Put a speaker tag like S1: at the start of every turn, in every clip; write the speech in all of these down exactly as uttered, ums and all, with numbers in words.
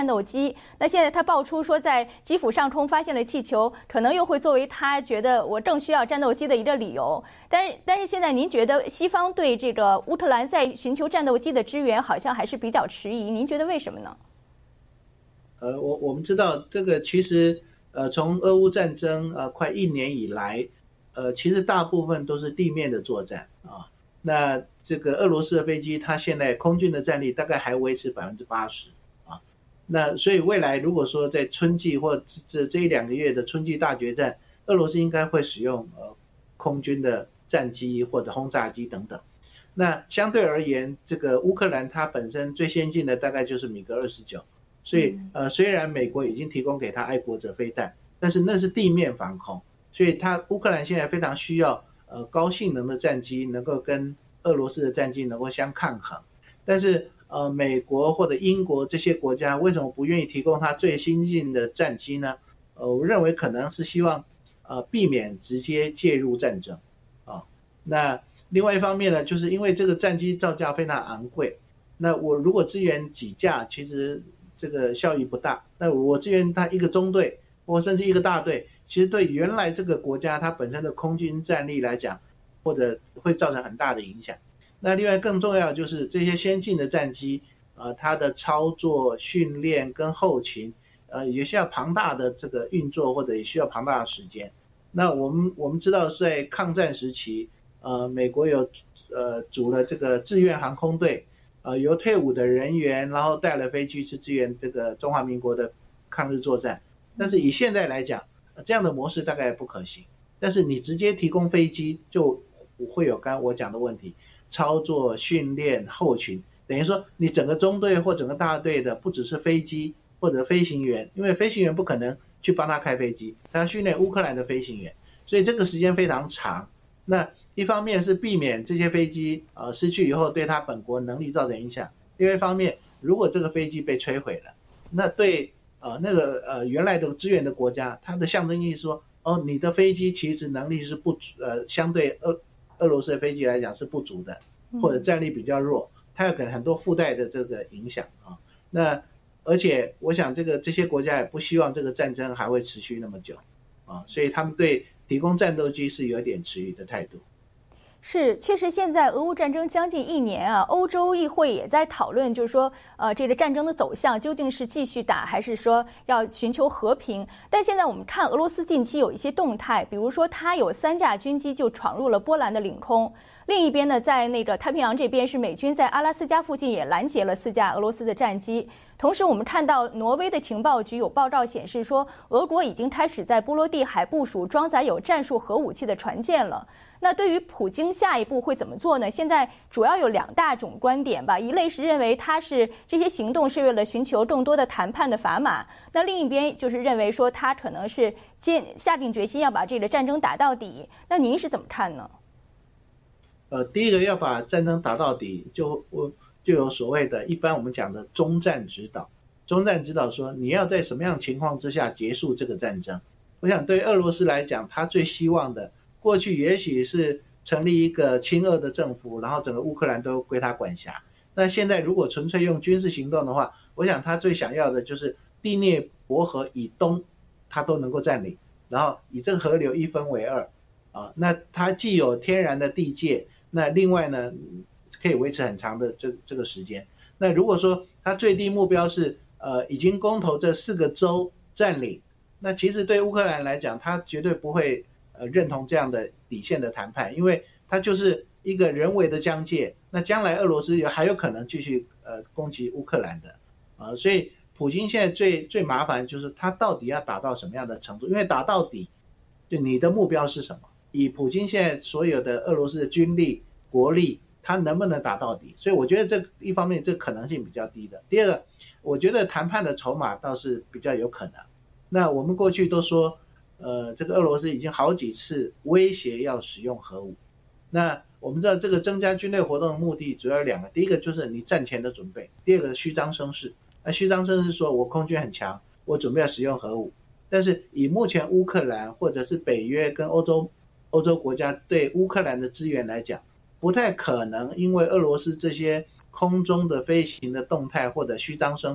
S1: 战斗机。那现在他爆出说，在基辅上空发现了气球，可能又会作为他觉得我正需要战斗机的一个理由。但是，但是现在您觉得西方对这个乌克兰在寻求战斗机的支援，好像还是比较迟疑？您觉得为什么呢？
S2: 呃，我我们知道这个其实呃，从俄乌战争呃快一年以来，呃，其实大部分都是地面的作战啊。那这个俄罗斯的飞机，它现在空军的战力大概还维持百分之八十啊。那所以未来如果说在春季或这这一两个月的春季大决战，俄罗斯应该会使用呃空军的战机或者轰炸机等等。那相对而言，这个乌克兰它本身最先进的大概就是米格二十九，所以呃虽然美国已经提供给他爱国者飞弹，但是那是地面防空，所以它乌克兰现在非常需要呃高性能的战机能够跟俄罗斯的战机能够相抗衡。但是呃美国或者英国这些国家为什么不愿意提供它最先进的战机呢？呃我认为可能是希望呃避免直接介入战争啊。那另外一方面呢，就是因为这个战机造价非常昂贵，那我如果支援几架，其实这个效益不大。那我支援它一个中队或甚至一个大队，其实对原来这个国家它本身的空军战力来讲，或者会造成很大的影响。那另外更重要的就是这些先进的战机，呃，它的操作训练跟后勤，呃，也需要庞大的这个运作，或者也需要庞大的时间。那我们我们知道在抗战时期，呃，美国有呃组了这个志愿航空队，呃，由退伍的人员，然后带了飞机去支援这个中华民国的抗日作战。但是以现在来讲，这样的模式大概不可行。但是你直接提供飞机，就会有刚刚我讲的问题，操作、训练、后勤，等于说你整个中队或整个大队的，不只是飞机或者飞行员，因为飞行员不可能去帮他开飞机，他要训练乌克兰的飞行员，所以这个时间非常长。那一方面是避免这些飞机呃失去以后对他本国能力造成影响，另外一方面，如果这个飞机被摧毁了，那对呃那个呃原来的支援的国家，它的象征意义说，哦，你的飞机其实能力是不足，呃相对俄俄罗斯的飞机来讲是不足的，或者战力比较弱，它有可能很多附带的这个影响啊。那而且我想这个这些国家也不希望这个战争还会持续那么久啊，所以他们对提供战斗机是有点迟疑的态度。
S1: 是，确实，现在俄乌战争将近一年啊，欧洲议会也在讨论，就是说，呃，这个战争的走向究竟是继续打，还是说要寻求和平？但现在我们看俄罗斯近期有一些动态，比如说，它有三架军机就闯入了波兰的领空，另一边呢，在那个太平洋这边是美军在阿拉斯加附近也拦截了四架俄罗斯的战机。同时，我们看到挪威的情报局有报告显示说，俄国已经开始在波罗的海部署装载有战术核武器的船舰了。那对于普京下一步会怎么做呢？现在主要有两大种观点吧，一类是认为他是这些行动是为了寻求更多的谈判的砝码，那另一边就是认为说他可能是坚下定决心要把这个战争打到底。那您是怎么看呢？
S2: 呃，第一个要把战争打到底，就我就有所谓的，一般我们讲的中战指导。中战指导说，你要在什么样的情况之下结束这个战争？我想对俄罗斯来讲，他最希望的，过去也许是成立一个亲俄的政府，然后整个乌克兰都归他管辖。那现在如果纯粹用军事行动的话，我想他最想要的就是第聂伯河以东，他都能够占领，然后以这个河流一分为二啊。那它既有天然的地界，那另外呢，可以维持很长的这这个时间。那如果说他最低目标是呃已经公投这四个州占领，那其实对乌克兰来讲，他绝对不会呃认同这样的底线的谈判，因为它就是一个人为的疆界。那将来俄罗斯也还有可能继续呃攻击乌克兰的啊、呃，所以普京现在最最麻烦就是他到底要打到什么样的程度？因为打到底，就你的目标是什么？以普京现在所有的俄罗斯的军力、国力，他能不能打到底？所以我觉得这一方面这可能性比较低的。第二个，我觉得谈判的筹码倒是比较有可能。那我们过去都说，呃，这个俄罗斯已经好几次威胁要使用核武。那我们知道这个增加军队活动的目的主要有两个，第一个就是你战前的准备，第二个虚张声势。那虚张声势说我空军很强，我准备要使用核武。但是以目前乌克兰或者是北约跟欧洲欧洲国家对乌克兰的资源来讲，不太可能因为俄罗斯这些空中的飞行的动态或者虚张声势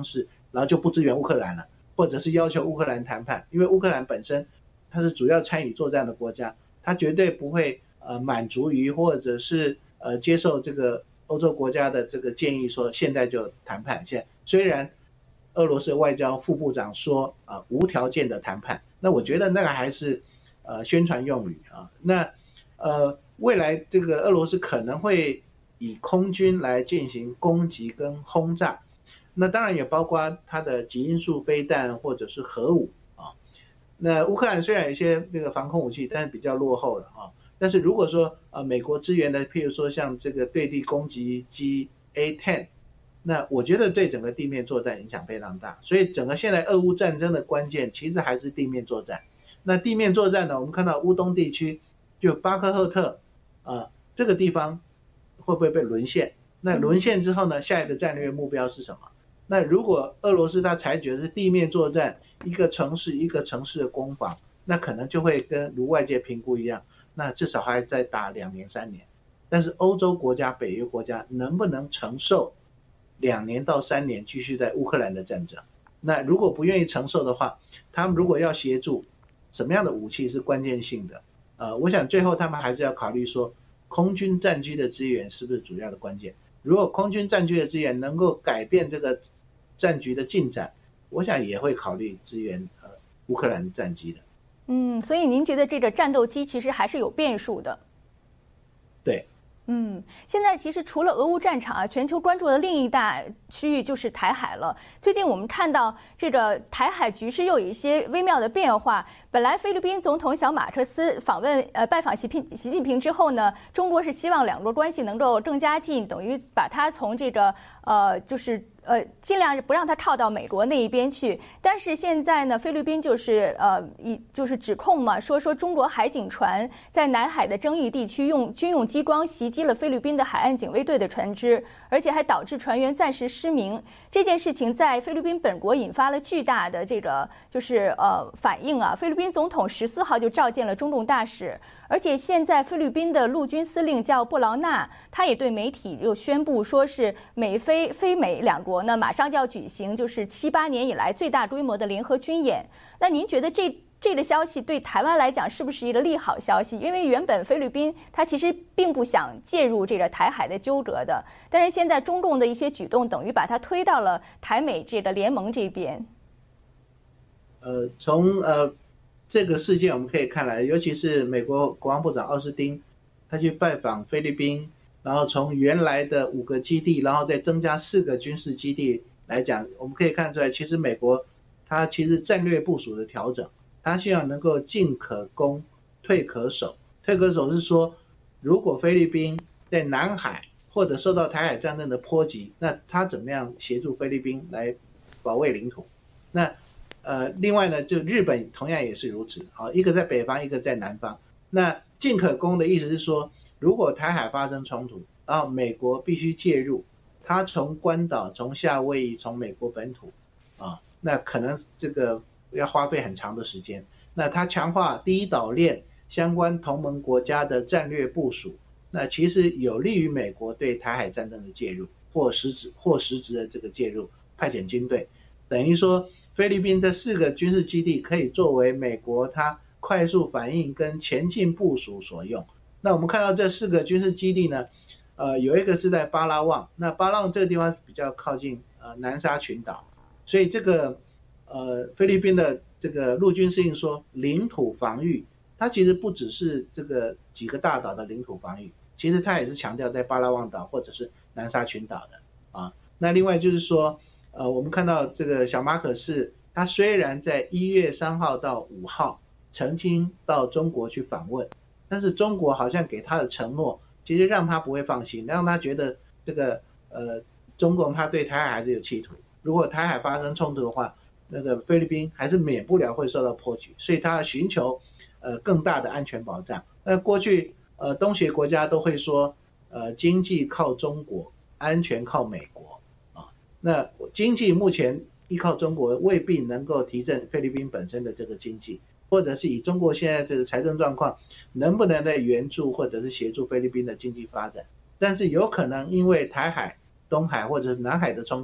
S2: 然后就不支援乌克兰了，或者是要求乌克兰谈判，因为乌克兰本身它是主要参与作战的国家，它绝对不会呃满足于或者是呃接受这个欧洲国家的这个建议说现在就谈判。现在虽然俄罗斯外交副部长说啊、呃、无条件的谈判，那我觉得那个还是呃宣传用语啊。那呃未来这个俄罗斯可能会以空军来进行攻击跟轰炸，那当然也包括它的极音速飞弹或者是核武啊。那乌克兰虽然有一些这个防空武器，但是比较落后了啊。但是如果说呃美国支援的，譬如说像这个对地攻击机 A 十， 那我觉得对整个地面作战影响非常大。所以整个现在俄乌战争的关键其实还是地面作战。那地面作战呢，我们看到乌东地区就巴克赫特呃这个地方会不会被沦陷？那沦陷之后呢，下一个战略目标是什么？那如果俄罗斯它采取的是地面作战，一个城市一个城市的攻防，那可能就会跟如外界评估一样，那至少还再打两年三年。但是欧洲国家北约国家能不能承受两年到三年继续在乌克兰的战争？那如果不愿意承受的话，他们如果要协助，什么样的武器是关键性的？呃，我想最后他们还是要考虑说，空军战机的支援是不是主要的关键？如果空军战机的支援能够改变这个战局的进展，我想也会考虑支援呃乌克兰战机的。
S1: 嗯，所以您觉得这个战斗机其实还是有变数的？
S2: 对。
S1: 嗯，现在其实除了俄乌战场啊，全球关注的另一大区域就是台海了。最近我们看到这个台海局势又有一些微妙的变化。本来菲律宾总统小马克思访问呃拜访习近习近平之后呢，中国是希望两国关系能够更加近，等于把他从这个呃就是呃尽量不让他靠到美国那一边去。但是现在呢，菲律宾就是呃以就是指控嘛，说说中国海警船在南海的争议地区用军用激光袭击了菲律宾的海岸警卫队的船只，而且还导致船员暂时失明。这件事情在菲律宾本国引发了巨大的这个就是呃反应啊。菲律宾总统十四号就召见了中共大使，而且现在菲律宾的陆军司令叫布劳纳，他也对媒体又宣布说是美菲菲美两国呢马上就要举行就是七八年以来最大规模的联合军演。那您觉得这这个消息对台湾来讲是不是一个利好消息？因为原本菲律宾它其实并不想介入这个台海的纠葛的，但是现在中共的一些举动等于把它推到了台美这个联盟这边。
S2: 呃，从呃这个事件我们可以看来，尤其是美国国防部长奥斯汀，他去拜访菲律宾，然后从原来的五个基地，然后再增加四个军事基地来讲，我们可以看出来，其实美国它其实战略部署的调整。他希望能够进可攻，退可守。退可守是说，如果菲律宾在南海或者受到台海战争的波及，那他怎么样协助菲律宾来保卫领土？那呃，另外呢，就日本同样也是如此，好，一个在北方，一个在南方。那进可攻的意思是说，如果台海发生冲突，然后美国必须介入，他从关岛、从夏威夷、从美国本土啊，那可能这个。要花费很长的时间，那它强化第一岛链相关同盟国家的战略部署，那其实有利于美国对台海战争的介入，或实质或实质的这个介入，派遣军队，等于说菲律宾这四个军事基地可以作为美国它快速反应跟前进部署所用。那我们看到这四个军事基地呢，呃，有一个是在巴拉望，那巴拉望这个地方比较靠近呃南沙群岛，所以这个。呃，菲律宾的这个陆军司令说，领土防御，它其实不只是这个几个大岛的领土防御，其实它也是强调在巴拉望岛或者是南沙群岛的啊。那另外就是说，呃，我们看到这个小马可仕，他虽然在一月三号到五号曾经到中国去访问，但是中国好像给他的承诺，其实让他不会放心，让他觉得这个呃中共他对台海还是有企图，如果台海发生冲突的话。那个菲律宾还是免不了会受到波及，所以他寻求呃更大的安全保障。那过去呃东协国家都会说，呃经济靠中国，安全靠美国啊。那经济目前依靠中国未必能够提振菲律宾本身的这个经济，或者是以中国现在这个财政状况，能不能在援助或者是协助菲律宾的经济发展？但是有可能因为台海、东海或者是南海的冲突，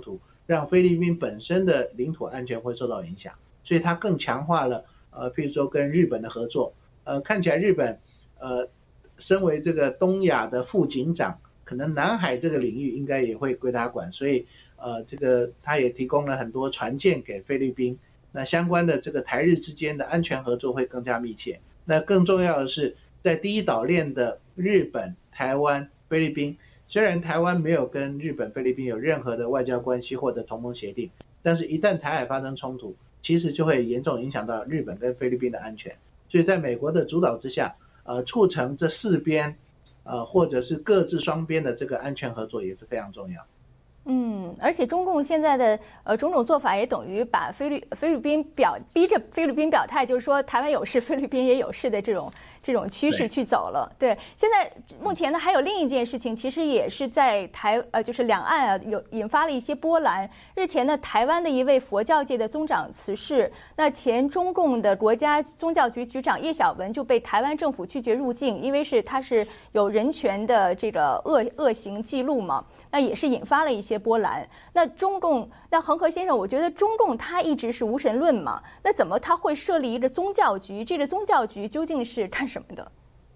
S2: 让菲律宾本身的领土安全会受到影响，所以它更强化了呃，譬如说跟日本的合作。呃，看起来日本呃，身为这个东亚的副警长，可能南海这个领域应该也会归他管，所以呃，这个他也提供了很多船舰给菲律宾。那相关的这个台日之间的安全合作会更加密切。那更重要的是，在第一岛链的日本、台湾、菲律宾，虽然台湾没有跟日本、菲律宾有任何的外交关系或者同盟协定，但是一旦台海发生冲突，其实就会严重影响到日本跟菲律宾的安全。所以在美国的主导之下，呃，促成这四边，呃，或者是各自双边的这个安全合作也是非常重要。
S1: 嗯，而且中共现在的呃种种做法也等于把菲律菲律宾表逼着菲律宾表态，就是说台湾有事，菲律宾也有事的这种这种趋势去走了。对，现在目前呢还有另一件事情，其实也是在台呃就是两岸啊有引发了一些波澜。日前呢，台湾的一位佛教界的宗长辞世，那前中共的国家宗教局局长叶小文就被台湾政府拒绝入境，因为是他是有人权的这个恶恶行记录嘛，那也是引发了一些波澜。那中共，那恒河先生，我觉得中共他一直是无神论嘛，那怎么他会设立一个宗教局？这个宗教局究竟是干什么的？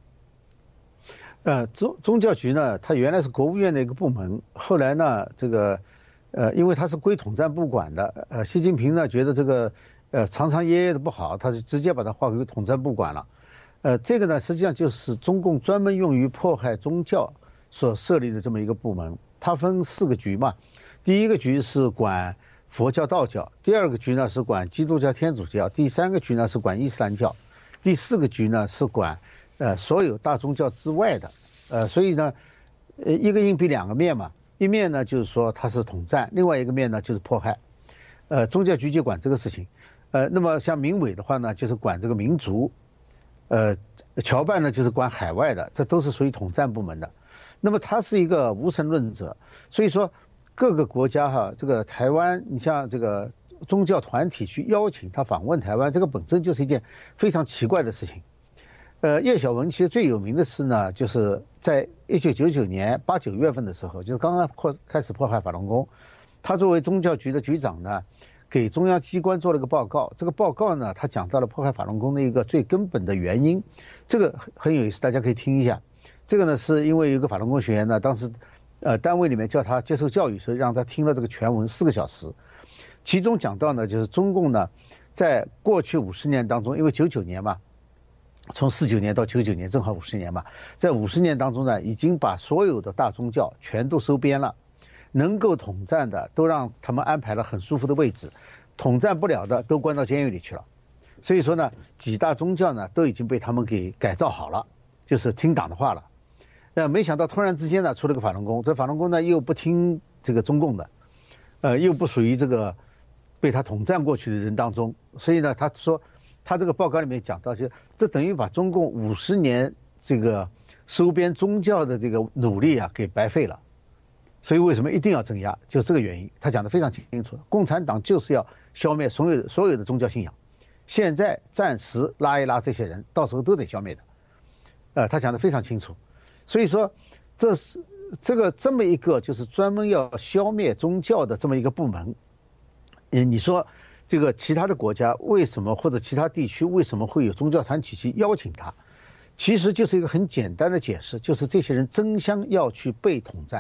S3: 呃，宗宗教局呢，它原来是国务院的一个部门，后来呢，这个，呃，因为它是归统战部管的，呃，习近平呢觉得这个，呃，长长夜夜的不好，他就直接把它划归统战部管了。呃，这个呢，实际上就是中共专门用于迫害宗教所设立的这么一个部门。它分四个局嘛，第一个局是管佛教、道教，第二个局呢是管基督教、天主教，第三个局呢是管伊斯兰教，第四个局呢是管呃所有大宗教之外的。呃，所以呢，呃一个硬币两个面嘛，一面呢就是说它是统战，另外一个面呢就是迫害。呃，宗教局就管这个事情。呃，那么像民委的话呢，就是管这个民族。呃，侨办呢就是管海外的，这都是属于统战部门的。那么他是一个无神论者，所以说各个国家哈，这个台湾，你像这个宗教团体去邀请他访问台湾，这个本身就是一件非常奇怪的事情。呃，叶小文其实最有名的是呢，就是在一九九九年八九月份的时候，就是刚刚扩开始迫害法轮功，他作为宗教局的局长呢，给中央机关做了个报告。这个报告呢，他讲到了迫害法轮功的一个最根本的原因，这个很有意思，大家可以听一下。这个呢，是因为有个法轮功学员呢，当时，呃，单位里面叫他接受教育时，让他听了这个全文四个小时，其中讲到呢，就是中共呢，在过去五十年当中，因为九九年嘛，从四九年到九九年正好五十年嘛，在五十年当中呢，已经把所有的大宗教全都收编了，能够统战的都让他们安排了很舒服的位置，统战不了的都关到监狱里去了。所以说呢，几大宗教呢都已经被他们给改造好了，就是听党的话了。呃，没想到突然之间呢，出了个法轮功，这法轮功呢又不听这个中共的，呃，又不属于这个被他统战过去的人当中，所以呢，他说他这个报告里面讲到，就这等于把中共五十年这个收编宗教的这个努力啊给白费了。所以为什么一定要镇压，就这个原因，他讲得非常清楚，共产党就是要消灭所有所有的宗教信仰，现在暂时拉一拉这些人，到时候都得消灭的，呃，他讲得非常清楚。所以说，这是这个这么一个就是专门要消灭宗教的这么一个部门。嗯，你说这个其他的国家为什么或者其他地区为什么会有宗教团体去邀请他？其实就是一个很简单的解释，就是这些人争相要去被统战，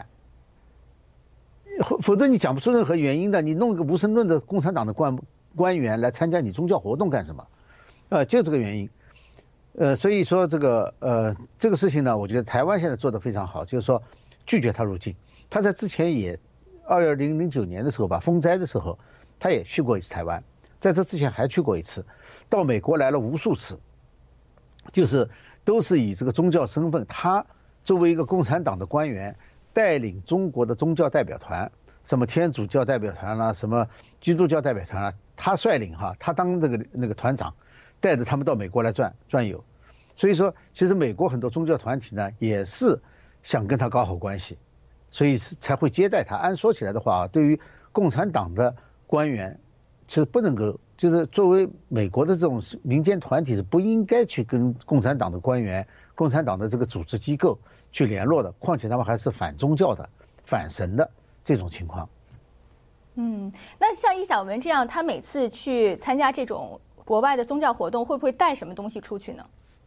S3: 否则你讲不出任何原因的。你弄一个无神论的共产党的官官员来参加你宗教活动干什么？呃，就这个原因。呃，所以说这个呃这个事情呢，我觉得台湾现在做得非常好，就是说拒绝他入境。他在之前也二零零九年的时候吧，风灾的时候，他也去过一次台湾，在这之前还去过一次，到美国来了无数次，就是都是以这个宗教身份，他作为一个共产党的官员，带领中国的宗教代表团，什么天主教代表团啦，什么基督教代表团啦，他率领哈，他当那个那个团长，带着他们到美国来转转悠。所以说，其实美国很多宗教团体呢，也是想跟他搞好关系，所以才会接待他。按说起来的话，对于共产党的官员，其实不能够，就是作为美国的这种民间团体是不应该去跟共产党的官员、共产党的这个组织机构去联络的。况且他们还是反宗教的、反神的这种情况。
S1: 嗯，那像易小文这样，他每次去参加这种国外的宗教活动，会不会带什么东西出去呢？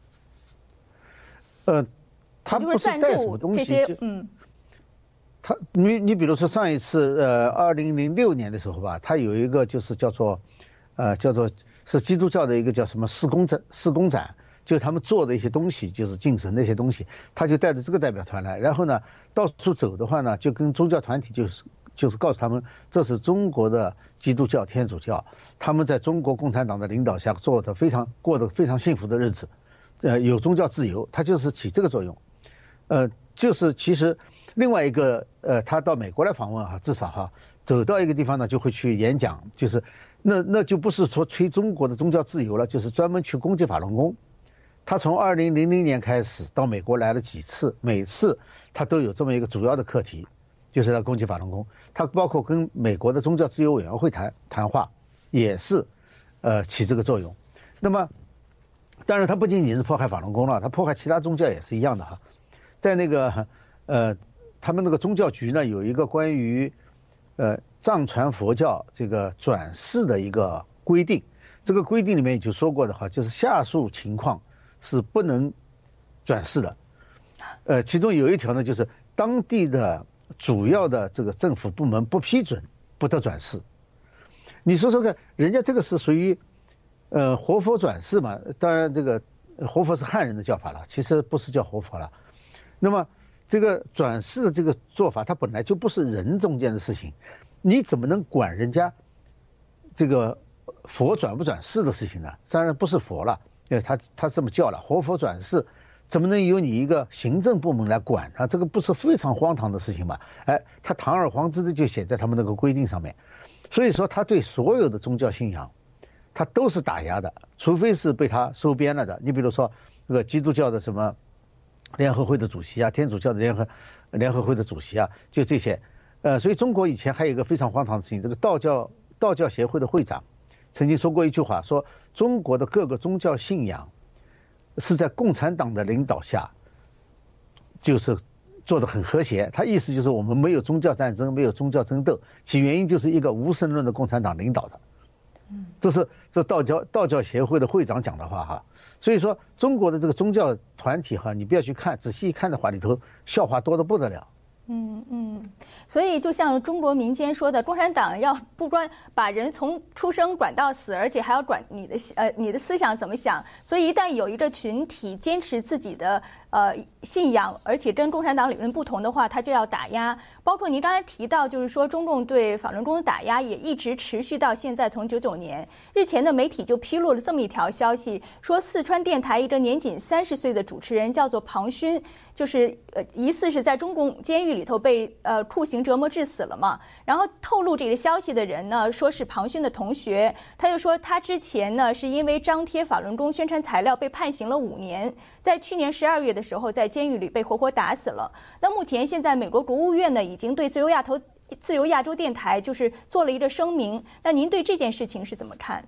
S3: 呃，他
S1: 就是赞助这些，嗯。
S3: 他你你比如说上一次呃二零零六年的时候吧，他有一个就是叫做，呃叫做是基督教的一个叫什么事工展事工展，就是他们做的一些东西，就是敬神的一些东西，他就带着这个代表团来，然后呢到处走的话呢，就跟宗教团体就是就是告诉他们这是中国的基督教天主教，他们在中国共产党的领导下做的非常过得非常幸福的日子，呃有宗教自由，他就是起这个作用，呃就是其实。另外一个，呃，他到美国来访问哈，至少哈，走到一个地方呢，就会去演讲，就是那那就不是说吹中国的宗教自由了，就是专门去攻击法轮功。他从二零零零年开始到美国来了几次，每次他都有这么一个主要的课题，就是来攻击法轮功。他包括跟美国的宗教自由委员会谈谈话，也是，呃，起这个作用。那么，当然他不仅仅是迫害法轮功了，他迫害其他宗教也是一样的哈，在那个，呃。他们那个宗教局呢，有一个关于，呃，藏传佛教这个转世的一个规定。这个规定里面也就说过的话，就是下述情况是不能转世的。呃，其中有一条呢，就是当地的主要的这个政府部门不批准，不得转世。你说说看，人家这个是属于，呃，活佛转世嘛？当然，这个活佛是汉人的叫法了，其实不是叫活佛了。那么。这个转世的这个做法，它本来就不是人中间的事情，你怎么能管人家这个佛转不转世的事情呢？当然不是佛了，因为他他这么叫了，活佛转世，怎么能由你一个行政部门来管他？这个不是非常荒唐的事情吗？哎，他堂而皇之的就写在他们那个规定上面，所以说他对所有的宗教信仰，他都是打压的，除非是被他收编了的。你比如说这个基督教的什么。联合会的主席啊，天主教的联合联合会的主席啊，就这些，呃，所以中国以前还有一个非常荒唐的事情，这个道教道教协会的会长曾经说过一句话，说中国的各个宗教信仰是在共产党的领导下，就是做得很和谐。他意思就是我们没有宗教战争，没有宗教争斗，其原因就是一个无神论的共产党领导的。这是这道教道教协会的会长讲的话哈。所以说，中国的这个宗教团体哈，你不要去看，仔细一看的话，里头笑话多得不得了。
S1: 嗯嗯，所以就像中国民间说的，共产党要不光把人从出生管到死，而且还要管你的呃你的思想怎么想。所以一旦有一个群体坚持自己的呃信仰，而且跟共产党理论不同的话，他就要打压。包括您刚才提到，就是说中共对法轮功的打压也一直持续到现在，从九九年。日前的媒体就披露了这么一条消息，说四川电台一个年仅三十岁的主持人叫做庞勋，就是呃疑似是在中共监狱里头被呃酷刑折磨致死了嘛。然后透露这个消息的人呢，说是庞勋的同学，他就说他之前呢是因为张贴法轮功宣传材料被判刑了五年，在去年十二月的时候在监狱里被活活打死了。那目前现在美国国务院呢已经对自由亚洲自由亚洲电台就是做了一个声明，那您对这件事情是怎么看？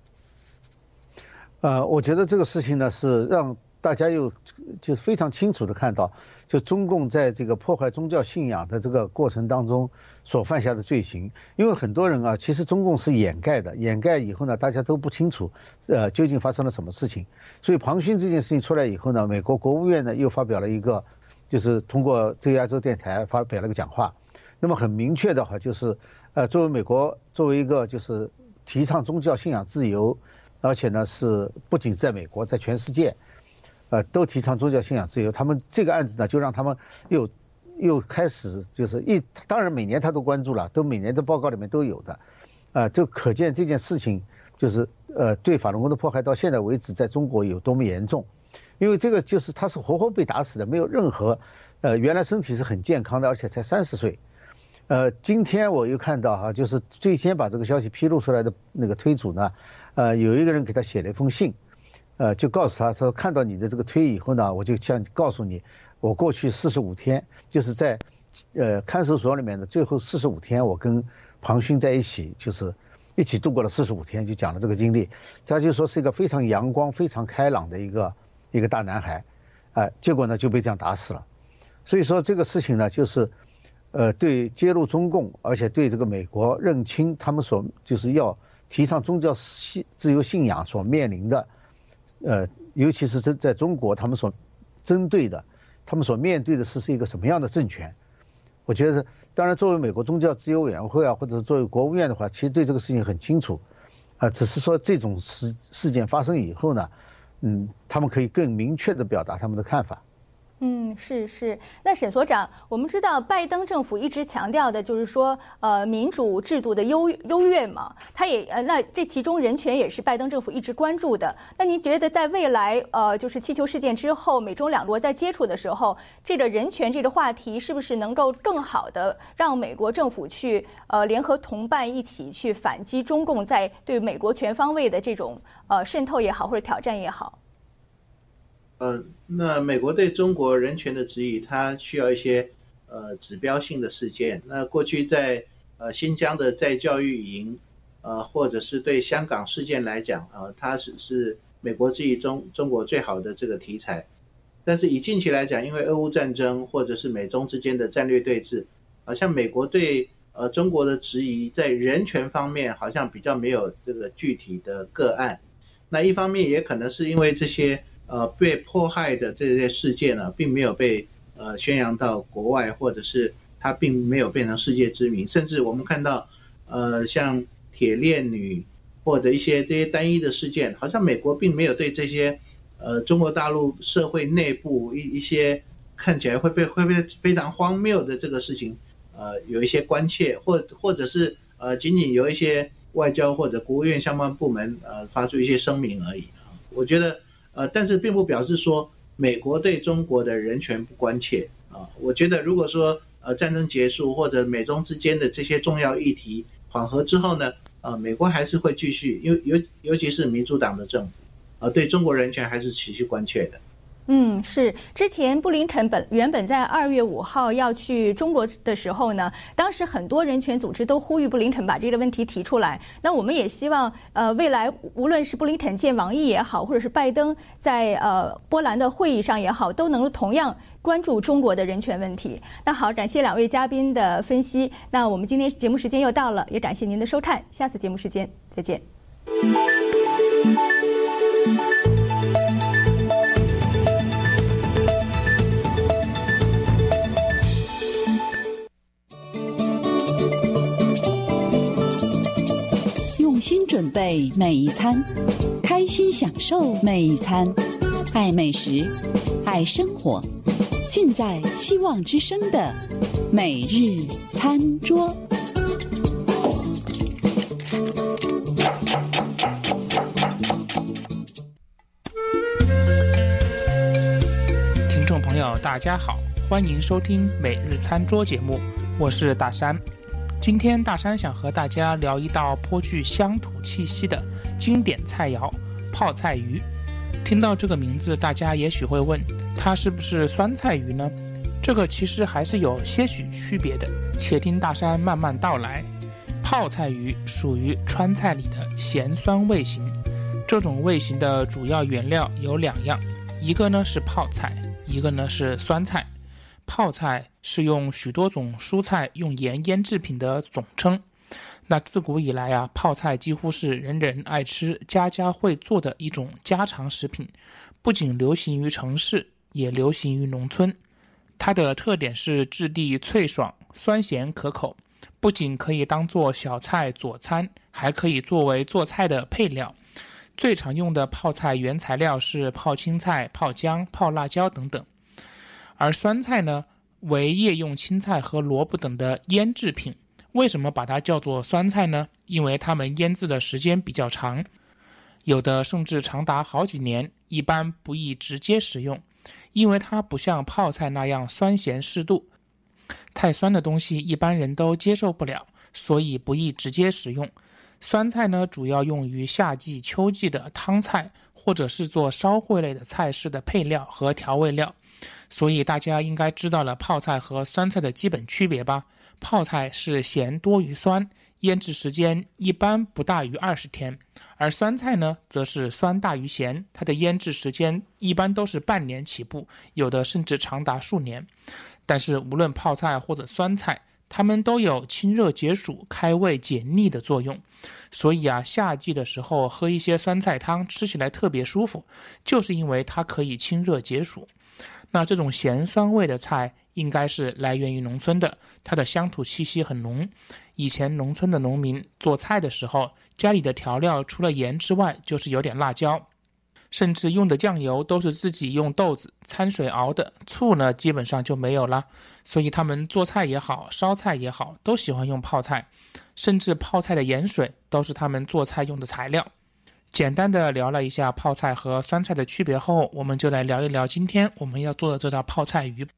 S3: 呃，我觉得这个事情呢是让大家又就是非常清楚的看到，就中共在这个破坏宗教信仰的这个过程当中所犯下的罪行。因为很多人啊，其实中共是掩盖的，掩盖以后呢，大家都不清楚，呃，究竟发生了什么事情。所以庞勋这件事情出来以后呢，美国国务院呢又发表了一个，就是通过自由亚洲电台发表了个讲话。那么很明确的话，就是呃，作为美国作为一个就是提倡宗教信仰自由，而且呢是不仅在美国，在全世界。呃，都提倡宗教信仰自由，他们这个案子呢，就让他们又又开始就是一，当然每年他都关注了，都每年的报告里面都有的，啊、呃，就可见这件事情就是呃对法轮功的迫害到现在为止在中国有多么严重，因为这个就是他是活活被打死的，没有任何，呃，原来身体是很健康的，而且才三十岁，呃，今天我又看到哈，就是最先把这个消息披露出来的那个推主呢，呃，有一个人给他写了一封信。呃，就告诉他说，看到你的这个推以后呢，我就向告诉你，我过去四十五天，就是在呃看守所里面的最后四十五天，我跟庞勋在一起，就是一起度过了四十五天，就讲了这个经历。他就说是一个非常阳光、非常开朗的一个一个大男孩，啊、呃，结果呢就被这样打死了。所以说这个事情呢，就是呃，对揭露中共，而且对这个美国认清他们所就是要提倡宗教信自由信仰所面临的，呃，尤其是在在中国他们所针对的，他们所面对的是是一个什么样的政权？我觉得，当然作为美国宗教自由委员会啊，或者是作为国务院的话，其实对这个事情很清楚，啊，只是说这种事事件发生以后呢，嗯，他们可以更明确地表达他们的看法。
S1: 嗯，是是。那沈所长，我们知道拜登政府一直强调的就是说，呃，民主制度的优优越嘛，他也呃，那这其中人权也是拜登政府一直关注的。那您觉得在未来，呃，就是气球事件之后，美中两国在接触的时候，这个人权这个话题是不是能够更好的让美国政府去呃联合同伴一起去反击中共在对美国全方位的这种呃渗透也好或者挑战也好？
S2: 呃，那美国对中国人权的质疑，它需要一些呃指标性的事件。那过去在呃新疆的再教育营，呃，或者是对香港事件来讲，呃，它是是美国质疑中中国最好的这个题材。但是以近期来讲，因为俄乌战争或者是美中之间的战略对峙，好像美国对呃中国的质疑在人权方面好像比较没有这个具体的个案。那一方面也可能是因为这些呃，被迫害的这些事件呢，并没有被呃宣扬到国外，或者是它并没有变成世界知名。甚至我们看到，呃，像铁链女或者一些这些单一的事件，好像美国并没有对这些呃中国大陆社会内部一一些看起来会被会被非常荒谬的这个事情，呃，有一些关切，或或者是呃仅仅有一些外交或者国务院相关部门呃发出一些声明而已。我觉得。呃，但是并不表示说美国对中国的人权不关切啊。我觉得如果说呃战争结束或者美中之间的这些重要议题缓和之后呢，呃，美国还是会继续，尤尤尤其是民主党的政府，呃，对中国人权还是持续关切的。
S1: 嗯，是。之前布林肯本原本在二月五号要去中国的时候呢，当时很多人权组织都呼吁布林肯把这个问题提出来。那我们也希望，呃，未来无论是布林肯见王毅也好，或者是拜登在呃波兰的会议上也好，都能够同样关注中国的人权问题。那好，感谢两位嘉宾的分析。那我们今天节目时间又到了，也感谢您的收看，下次节目时间再见。
S4: 心准备每一餐，开心享受每一餐，爱美食，爱生活，尽在希望之声的每日餐桌。
S5: 听众朋友大家好，欢迎收听每日餐桌节目，我是大山。今天大山想和大家聊一道颇具乡土气息的经典菜肴泡菜鱼。听到这个名字，大家也许会问，它是不是酸菜鱼呢？这个其实还是有些许区别的，且听大山慢慢道来。泡菜鱼属于川菜里的咸酸味型，这种味型的主要原料有两样，一个呢是泡菜，一个呢是酸菜。泡菜是用许多种蔬菜用盐腌制品的总称。那自古以来啊，泡菜几乎是人人爱吃、家家会做的一种家常食品，不仅流行于城市，也流行于农村。它的特点是质地脆爽、酸咸可口，不仅可以当做小菜佐餐，还可以作为做菜的配料。最常用的泡菜原材料是泡青菜、泡姜、泡辣椒等等。而酸菜呢，为叶用青菜和萝卜等的腌制品。为什么把它叫做酸菜呢？因为它们腌制的时间比较长，有的甚至长达好几年，一般不宜直接食用，因为它不像泡菜那样酸咸适度，太酸的东西一般人都接受不了，所以不宜直接食用。酸菜呢，主要用于夏季、秋季的汤菜，或者是做烧烩类的菜式的配料和调味料。所以大家应该知道了泡菜和酸菜的基本区别吧？泡菜是咸多于酸，腌制时间一般不大于二十天，而酸菜呢，则是酸大于咸，它的腌制时间一般都是半年起步，有的甚至长达数年。 但是无论泡菜或者酸菜，它们都有清热解暑、开胃解腻的作用。所以啊，夏季的时候喝一些酸菜汤，吃起来特别舒服，就是因为它可以清热解暑。那这种咸酸味的菜应该是来源于农村的，它的乡土气息很浓。以前农村的农民做菜的时候，家里的调料除了盐之外就是有点辣椒，甚至用的酱油都是自己用豆子掺水熬的，醋呢基本上就没有了。所以他们做菜也好，烧菜也好，都喜欢用泡菜，甚至泡菜的盐水都是他们做菜用的材料。简单的聊了一下泡菜和酸菜的区别后，我们就来聊一聊今天我们要做的这道泡菜鱼。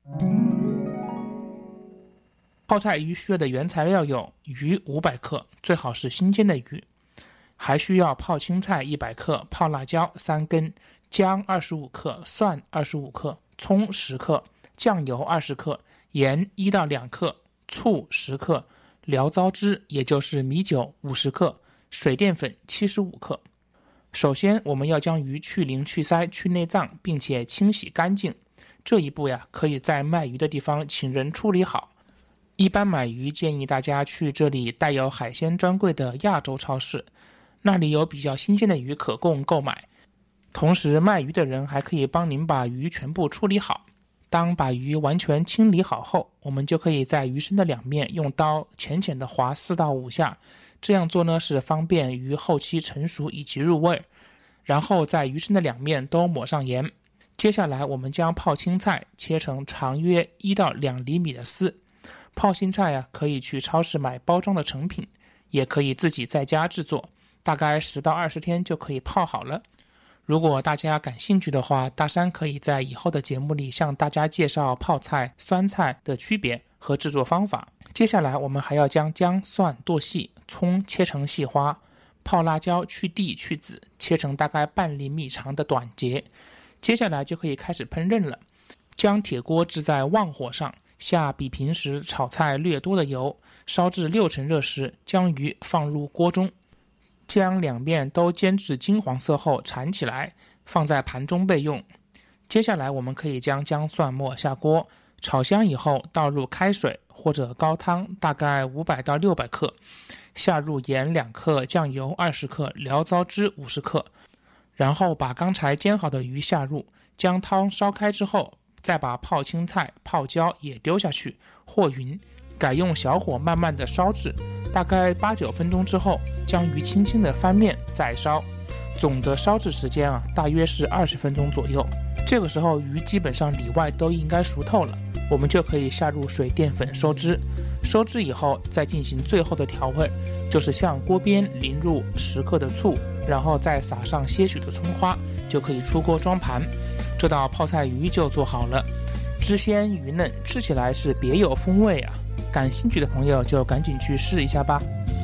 S5: 泡菜鱼需要的原材料有鱼五百克，最好是新鲜的鱼，还需要泡青菜一百克，泡辣椒三根，姜二十五克，蒜二十五克，葱十克，酱油二十克，盐一到两克，醋十克，醪糟汁也就是米酒五十克，水淀粉七十五克。首先我们要将鱼去鳞去鳃去内脏，并且清洗干净。这一步呀，可以在卖鱼的地方请人处理好。一般买鱼建议大家去这里带有海鲜专柜的亚洲超市，那里有比较新鲜的鱼可供购买。同时卖鱼的人还可以帮您把鱼全部处理好。当把鱼完全清理好后，我们就可以在鱼身的两面用刀浅浅的划四到五下，这样做呢是方便鱼后期成熟以及入味。然后在鱼身的两面都抹上盐。接下来我们将泡青菜切成长约一到两厘米的丝。泡青菜啊，可以去超市买包装的成品，也可以自己在家制作，大概十到二十天就可以泡好了。如果大家感兴趣的话，大山可以在以后的节目里向大家介绍泡菜、酸菜的区别和制作方法。接下来我们还要将姜、蒜剁细，葱切成细花，泡辣椒去蒂去籽，切成大概半厘米长的短节。接下来就可以开始烹饪了。将铁锅置在旺火上，下比平时炒菜略多的油，烧至六成热时，将鱼放入锅中，将两面都煎至金黄色后铲起来，放在盘中备用。接下来我们可以将姜蒜末下锅，炒香以后倒入开水或者高汤，大概五百到六百克，下入盐两克，酱油二十克，醪糟汁五十克，然后把刚才煎好的鱼下入，将汤烧开之后，再把泡青菜、泡椒也丢下去，和匀，改用小火慢慢的烧制，大概八九分钟之后，将鱼轻轻的翻面再烧，总的烧制时间啊，大约是二十分钟左右。这个时候鱼基本上里外都应该熟透了，我们就可以下入水淀粉收汁。收汁以后再进行最后的调味，就是向锅边淋入十克的醋，然后再撒上些许的葱花，就可以出锅装盘。这道泡菜鱼就做好了，汁鲜鱼嫩，吃起来是别有风味啊！感兴趣的朋友就赶紧去试一下吧。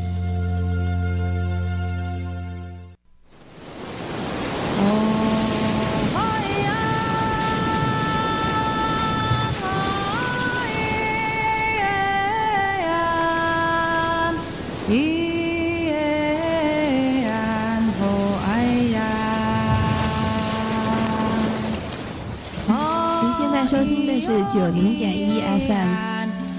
S6: 收听的是九零点一 F M。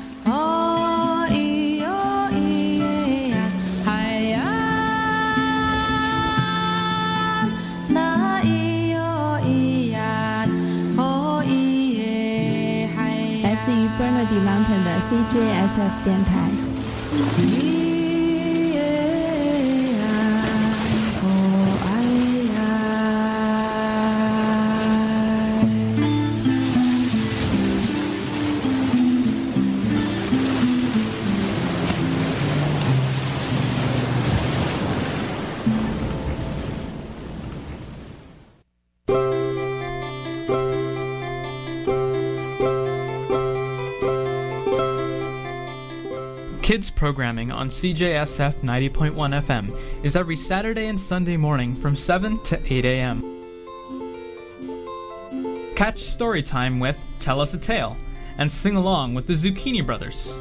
S6: 来自于 Burnaby Mountain 的 C J S F 电台。
S7: Kids programming on C J S F ninety point one F M is every Saturday and Sunday morning from seven to eight a m Catch story time with Tell Us a Tale and sing along with the Zucchini Brothers.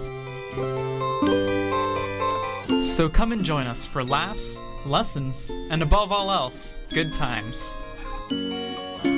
S7: So come and join us for laughs, lessons, and above all else, good times.